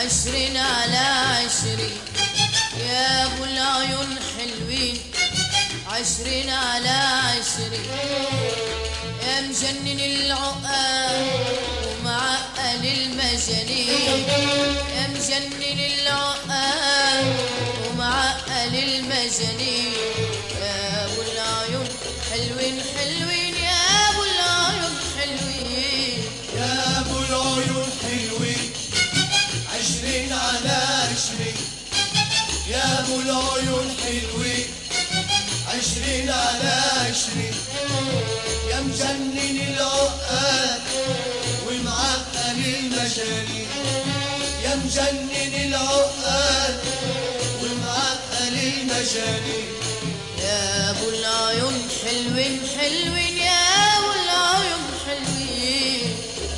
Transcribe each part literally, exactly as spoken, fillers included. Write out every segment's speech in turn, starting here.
عشرين على عشرين يا ابو العيون حلوين، عشرين على عشرين يا مجنن العقال ومعقل المجانين، يا مجنن العقال ومعقل المجانين يا ابو العيون حلوين حلوين يا ابو العيون حلوين، يا ابو العيون حلوين، عشرين على عشرين يا ابو العيون حلوين، عشرين على عشرين يا مجنن العقال ومعقل المجانين، يا مجنن العقال ومعقل المجانين يا ابو العيون حلوين حلوين يا ابو العيون حلوين.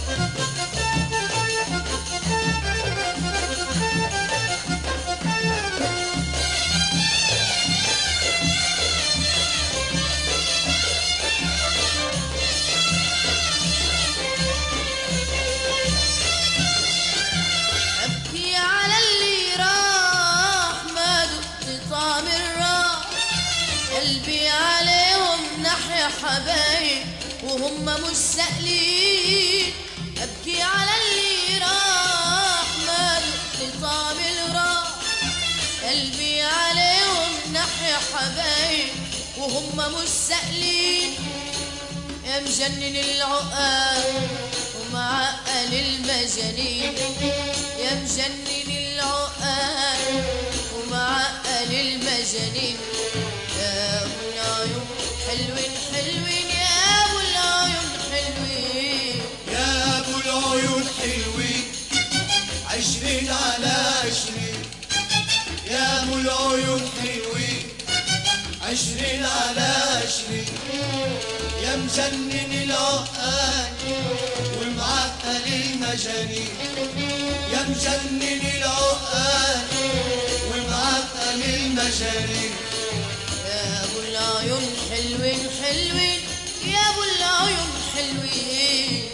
ابكي على اللي راح ما دقت طعم الراح، قلبي عليهم نحيا حبايب وهم مش سائلين، ابكي على اللي راح ما دقت طعم الراح، قلبي عليهم نحيا حبايب وهم مش سائلين، يا مجنن العقال ومعقل المجانين، يا مجنن العقال ومعقل المجانين يا ابو العيون حلوين حلوين يا ابو العيون حلوين، يا ابو العيون حلوين، عشرين على عشرين يا ابو العيون حلوين، عشرين على عشرين يا مجنن العقال ومعقل المجانين، يا مجنن العقال ومعقل المجانين يا ابو العيون حلوين حلوين يا ابو العيون حلوين.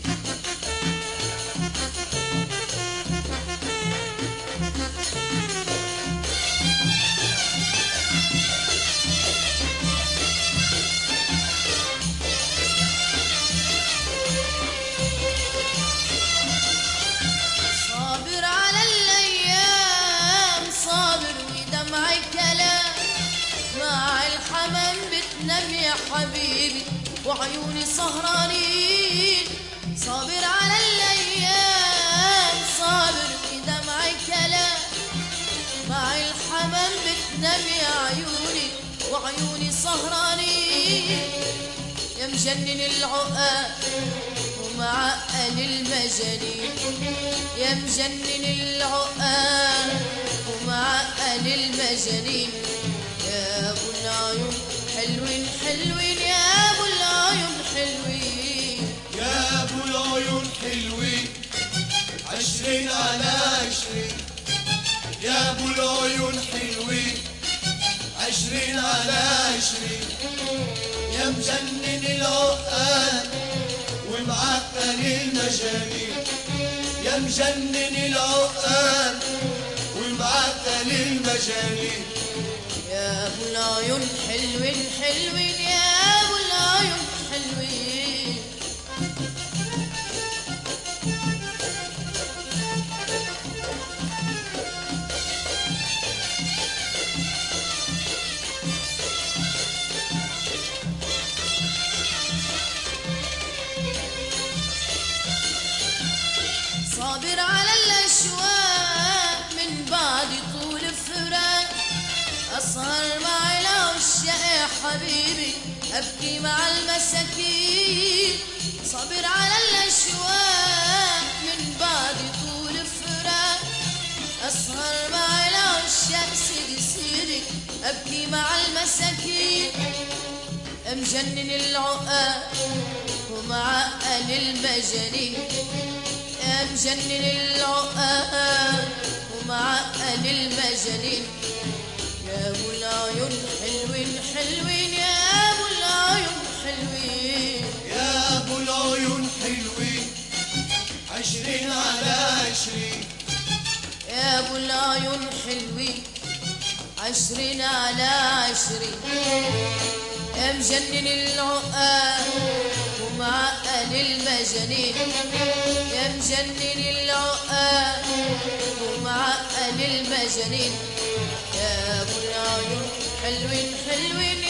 صابر على الايام صابر ودمعي كلام، مع الحمام بتنام يا حبيبي وعيوني سهرانين، صابر على الايام صابر ودمعي كلام، مع الحمام بتنام يا عيوني وعيوني سهرانين، يا مجنن العقال ومعقل المجانين، يا مجنن العقال ومعقل المجانين يا ابو العيون حلوين حلوين يا ابو العيون حلوين، يا ابو العيون حلوين، عشرين على عشرين يا ابو العيون حلوين، عشرين على عشرين يا مجنن العقال ومعقل المجانين، يا مجنن العقال ومعقل المجانين يا ابو العيون حلوين حلوين يا ابو العيون حلوين. صابر على الاشواق من بعد طول الفراق، أسهر مع العشاق يا حبيبي أبكي مع المساكين، صابر على الأشواق من بعد طول الفراق، أسهر مع العشاق سيدي سيدي أبكي مع المساكين، مجنن العقال ومعقل المجانين، يا مجنن العقال ومعقل المجانين يا ابو العيون حلوين حلوين يا ابو العيون حلوين، يا ابو العيون حلوين، عشرين على عشرين حلوين عشرين على عشرين يا مجنن العقال ومعقل المجانين يا مجنن العقال ومعقل المجانين يا ابو العيون حلوين حلوين